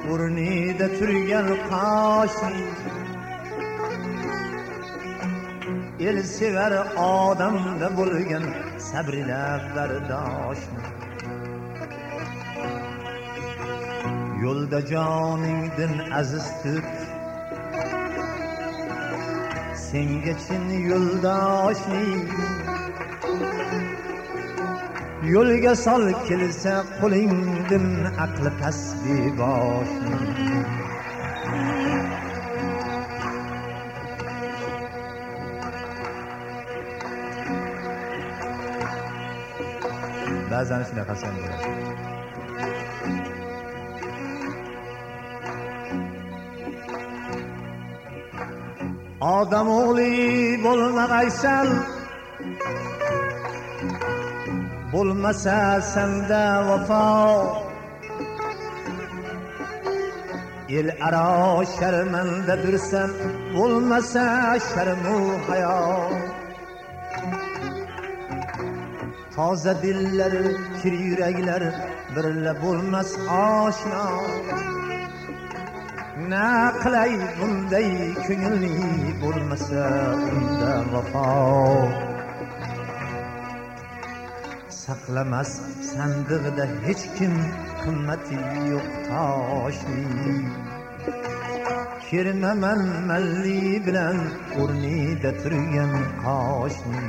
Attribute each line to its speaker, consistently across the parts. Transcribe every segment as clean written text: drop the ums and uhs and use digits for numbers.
Speaker 1: o'rnida turgan qoshni el sevar odamda bo'lgan sabrila bardoshni yo'lda joningdan aziz tut senga chin yo'ldoshni yo'lga sol kelsa qo'lingdan aqli past bevoshni ba'zan shunaqasan bo'ladi. Odam o'g'li bo'lmag'aysan, bo'lmasa senda vafo, el aro sharmanda dursan, bo'lmasa sharmu hayo. Toza dillar, kir yuraklar birla bo'lmas oshno. Na qilay bunday ko'ngilni bo'lmasa unda vafo. Saqlamas sandig'ida hech kim qimmati yo'q toshni. Kirmaman malli bilan o'rnida turgan qoshni.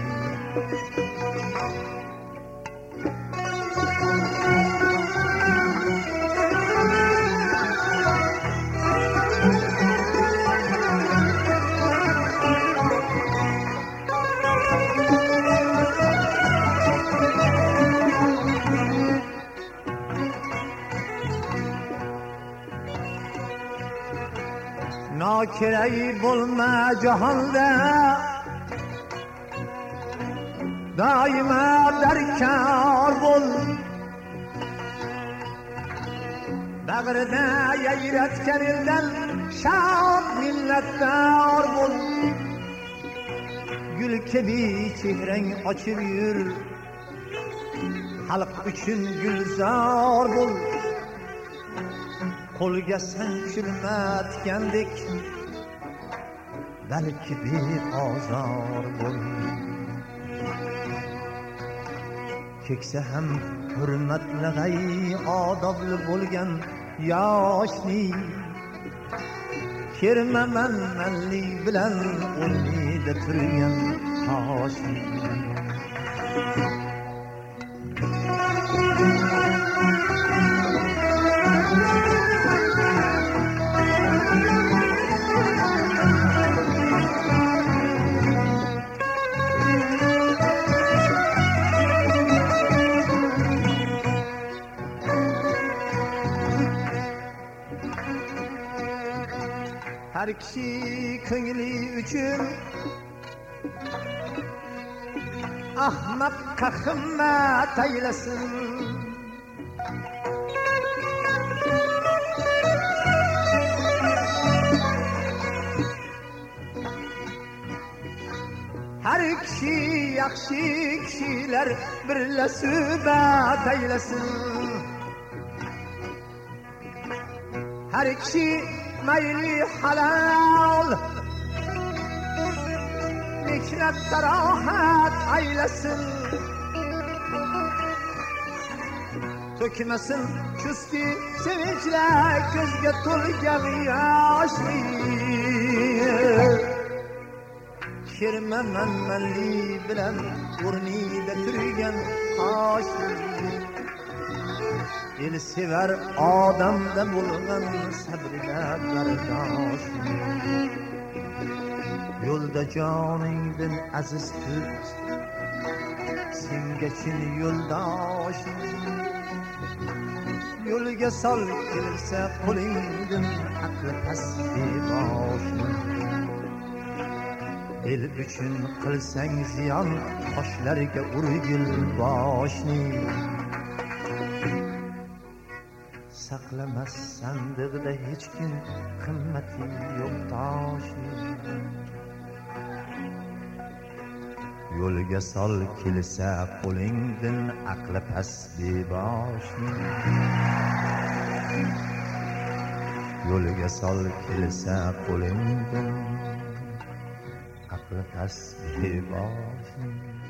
Speaker 1: Nokiray bo'lma jahonda, doimo darkor bo'l. Bag'rida yayratgan eldan shod minnatdor bo'l. Gul kabi chehrang ochib yur, xalq uchun gulzor bo'l. Qo'lga sanchilmatgandek balki beozor bo'l. Keksa ham hurmatlag'ay odobli bo'lgan yoshni. Kirmaman malli bilan o'rnida turgan toshni. Har kishi ko'ngli uchun ahmoqqa himmat aylasin. Har kishi yaxshi kishilar birla suhbat aylasin. Har kishi mayli halol mehnat rohat aylasin. To'kmasin kuski sevinchlar ko'zga to'lgan yoshni. Kirmaman malli bilan o'rnida turgan qoshni. El sevar odamda bo'lgan sabrga bardoshni. Yo'lda joningdan aziz tut senga chin yo'ldoshni. Yo'lga sol kelsa qo'lingdan aqli past bevoshni. El uchun qilsang ziyon toshlarga urgil boshni. Saqlamas sandig'ida hech kim qimmati yo'q toshni. Yo'lga sol kelsa qo'lingdan aqli past bevoshni. yo'liga sol kelsa qo'lingdan aqli tasbih boshing